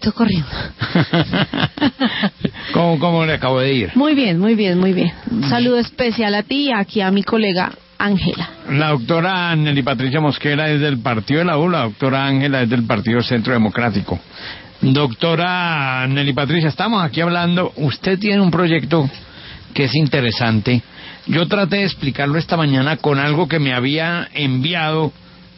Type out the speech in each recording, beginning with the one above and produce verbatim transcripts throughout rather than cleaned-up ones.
Estoy corriendo. ¿Cómo, ¿Cómo le acabo de ir? Muy bien, muy bien, muy bien. Un saludo especial a ti y aquí a mi colega Ángela. La doctora Nelly Patricia Mosquera es del partido de la U, la doctora Ángela es del partido Centro Democrático. Doctora Nelly Patricia, estamos aquí hablando, usted tiene un proyecto que es interesante. Yo traté de explicarlo esta mañana con algo que me había enviado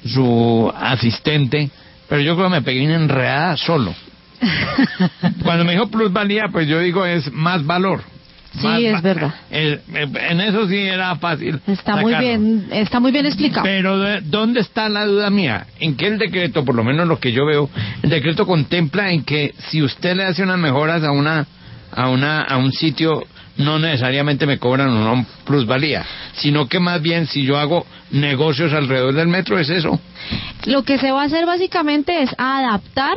su asistente, pero yo creo que me pegué una enredada solo. Cuando me dijo plusvalía, pues yo digo es más valor. Sí, más, es verdad. El, en eso sí era fácil. Está sacarlo. muy bien, está muy bien explicado. Pero de, ¿dónde está la duda mía? En que el decreto, por lo menos lo que yo veo, el decreto contempla en que si usted le hace unas mejoras a una, a una, a un sitio, no necesariamente me cobran una plusvalía, sino que más bien si yo hago negocios alrededor del metro, es eso. Lo que se va a hacer básicamente es adaptar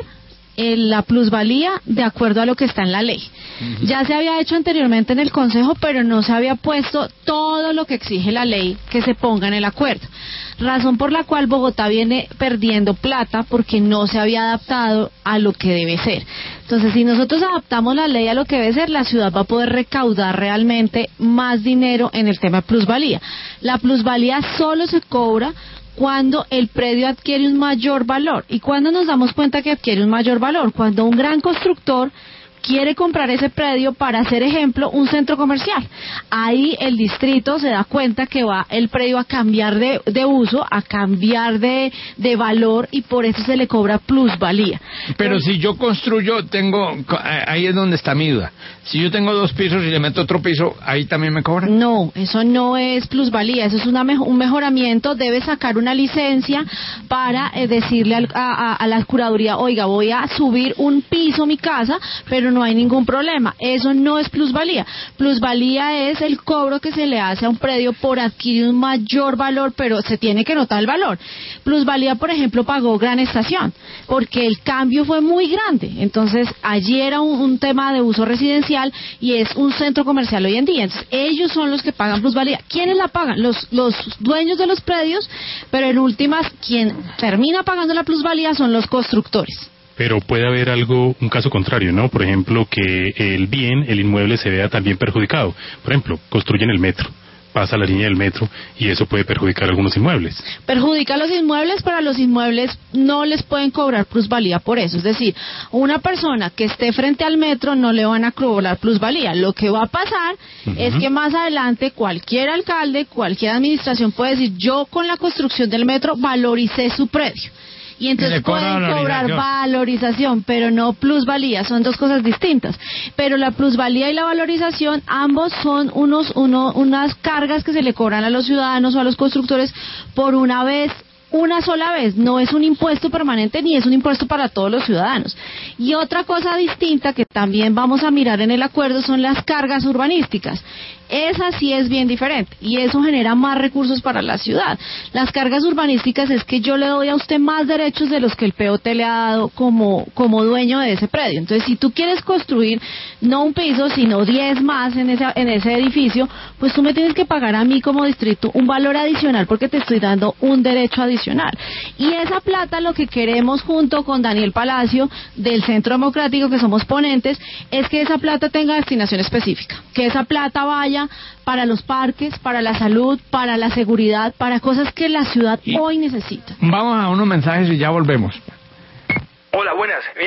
la plusvalía de acuerdo a lo que está en la ley. Uh-huh. Ya se había hecho anteriormente en el Consejo, pero no se había puesto todo lo que exige la ley que se ponga en el acuerdo. Razón por la cual Bogotá viene perdiendo plata porque no se había adaptado a lo que debe ser. Entonces, si nosotros adaptamos la ley a lo que debe ser, la ciudad va a poder recaudar realmente más dinero en el tema de plusvalía. La plusvalía solo se cobra cuando el predio adquiere un mayor valor. ¿Y cuándo nos damos cuenta que adquiere un mayor valor? Cuando un gran constructor quiere comprar ese predio para hacer, ejemplo, un centro comercial. Ahí el distrito se da cuenta que va el predio a cambiar de, de uso, a cambiar de, de valor, y por eso se le cobra plusvalía. Pero Entonces, si yo construyo, tengo, ahí es donde está mi duda. Si yo tengo dos pisos y le meto otro piso, ¿ahí también me cobran? No, eso no es plusvalía, eso es una mejo- un mejoramiento. Debe sacar una licencia para eh, decirle al, a, a, a la curaduría, oiga, voy a subir un piso mi casa, pero no hay ningún problema. Eso no es plusvalía. Plusvalía es el cobro que se le hace a un predio por adquirir un mayor valor, pero se tiene que notar el valor. Plusvalía, por ejemplo, pagó Gran Estación, porque el cambio fue muy grande. Entonces, allí era un, un tema de uso residencial y es un centro comercial hoy en día. Entonces, ellos son los que pagan plusvalía. ¿Quiénes la pagan? Los, los dueños de los predios, pero en últimas, quien termina pagando la plusvalía son los constructores. Pero puede haber algo, un caso contrario, ¿no? Por ejemplo, que el bien, el inmueble, se vea también perjudicado. Por ejemplo, construyen el metro, pasa la línea del metro y eso puede perjudicar algunos inmuebles. Perjudica a los inmuebles, pero a los inmuebles no les pueden cobrar plusvalía por eso. Es decir, una persona que esté frente al metro no le van a cobrar plusvalía. Lo que va a pasar uh-huh. es que más adelante cualquier alcalde, cualquier administración puede decir, yo con la construcción del metro valoricé su predio. Y entonces pueden cobrar valorización, pero no plusvalía, son dos cosas distintas. Pero la plusvalía y la valorización, ambos son unos uno, unas cargas que se le cobran a los ciudadanos o a los constructores por una vez, una sola vez. No es un impuesto permanente ni es un impuesto para todos los ciudadanos. Y otra cosa distinta que también vamos a mirar en el acuerdo son las cargas urbanísticas. Esa sí es bien diferente y eso genera más recursos para la ciudad. Las cargas urbanísticas es que yo le doy a usted más derechos de los que el P O T le ha dado como, como dueño de ese predio. Entonces, si tú quieres construir no un piso, sino diez más en ese, en ese edificio, pues tú me tienes que pagar a mí como distrito un valor adicional porque te estoy dando un derecho adicional. Y esa plata, lo que queremos junto con Daniel Palacio del Centro Democrático, que somos ponentes, es que esa plata tenga destinación específica, que esa plata vaya para los parques, para la salud, para la seguridad, para cosas que la ciudad hoy necesita. Vamos a unos mensajes y ya volvemos. Hola, buenas.